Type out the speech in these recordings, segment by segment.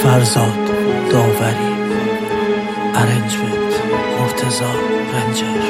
فرزاد داوری ارنجمنت مرتضی رنجر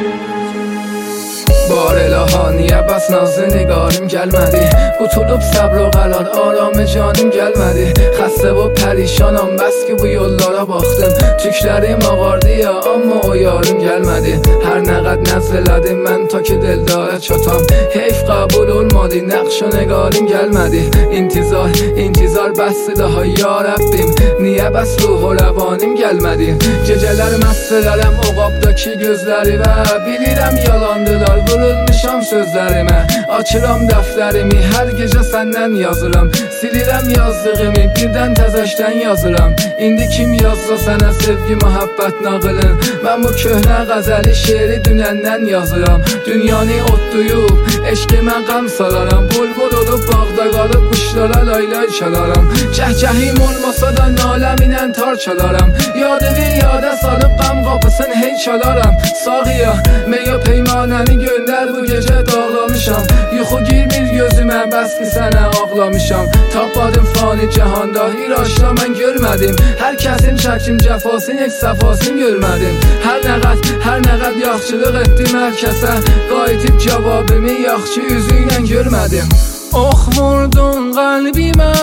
بار الهانیه بس نازı نگاریم gelmedi Qutulub səbr o qalan aramı canım gelmedi Xəstə və pərişanam bəs ki bu yollara baxdım Tüklərim ağardı ya amma o yarım gelmedi Hər nə qəd nəzr elədim mən ta ki dildara çatam Heyf qəbul olmadı nəqş o neqarim gelmedi İntizar bəsdi daha ya Rəbbim Niyə bəs ruh o rəvanim gelmedi Gecələr məst elərəm o qabdakı gözləri və bilirəm yalandılar Vurulmuşam sözlərimə Açıram dəftərimi Hər gecə səndən yazıram Silirəm yazdığımı Birdən təzəşdən yazıram İndi kim yazsa sənə sevgi, məhəbbət nağılın Mən bu köhnə qəzəli şeiri dünəndən yazıram Dünyanı otlayıb Eşqimə qəm salaram Bulbul olub bağda qalıb Quşlara laylay çalaram Cəhcəhim olmasa da naləminə tar çalaram Yadıvi yadə salıb qəm qapısın hey çalaram Sağıya meyo peymanəni göndər bu gecə dağlamışam Yuxu girmir gözümə bəs ki sənə ağlamışam Tapmadım fani cəhanda İraşla mən görmədim Hər kəsin çəkim cəfasın heç səfasın görmədim Hər nə qəd yaxşılıq etdim hər kəsə Qayıtıb cavabımı yaxşı üzü ilə görmədim Ox vurdun qəlbimə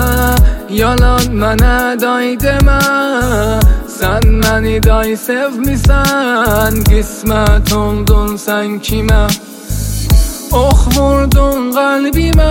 Yalan mənə day demə Sən məni day sevmisən Qismət oldun sən kimə Ox vurdun qəlbimə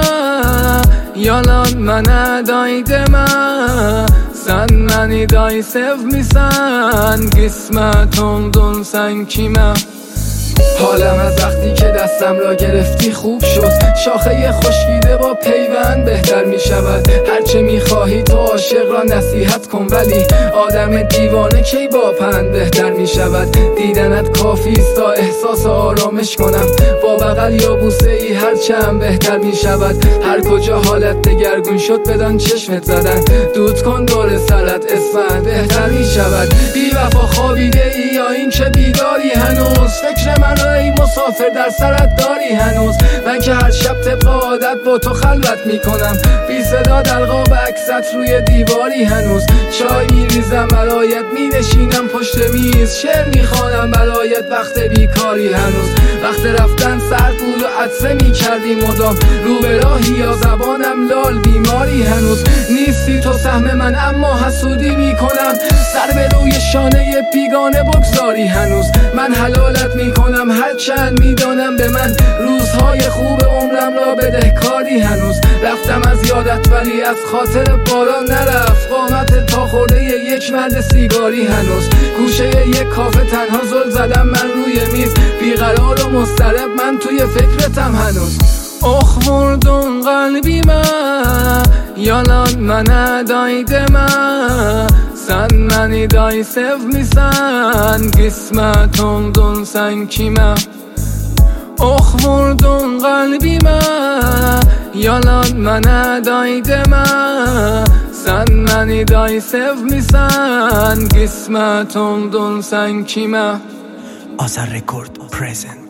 Yalan mənə day demə Sən məni day sevmisən Qismət oldun sən kimə حالم از وقتی که دستم را گرفتی خوب شد شاخه خشکیده با پیوند بهتر می شود هرچه می خواهی تو عاشق را نصیحت کن ولی آدم دیوانه کی با پند بهتر می شود دیدنت کافی است تا احساس آرامش کنم با بغل یا بوسه ای هرچند بهتر می شود هر کجا حالت دگرگون شد بدان چشمت زدن دود کن دور سرت اسمت بهتر می شود بی وفا خوابیده ای یا این که بیداری هنوز فکر من ای مسافر در سرت داری هنوز من که هر شب طبق عادت با تو خلوت میکنم بی صدا در قاب عکست روی دیواری هنوز چای میریزم برایت مینشینم پشت میز شعر میخوانم برایت وقت بیکاری هنوز وقت رفتن سرد بود و عطسه میکردی مدام رو به راهی یا زبانم لال بیماری هنوز نیستی تو سهم من اما حسودی میکنم سر به روی شانه بیگانه بگذاری هنوز من حلالت میکنم هرچند میدانم به من روزهای خوب عمرم را بدهکاری هنوز رفتم از یادت ولی از خاطر باران نرفت قامت تا خورده یک مرد سیگاری هنوز گوشه یک کافه تنها زل زدم من روی میز بیقرار و مضطرب من توی فکرتم هنوز Ox vurdun qəlbimə Yalan mənə day demə Sən məni day sevmisən Qismət oldun sən kimə Ox vurdun qəlbimə Yalan mənə day demə Sən məni day sevmisən Qismət oldun sən kimə Azar Record present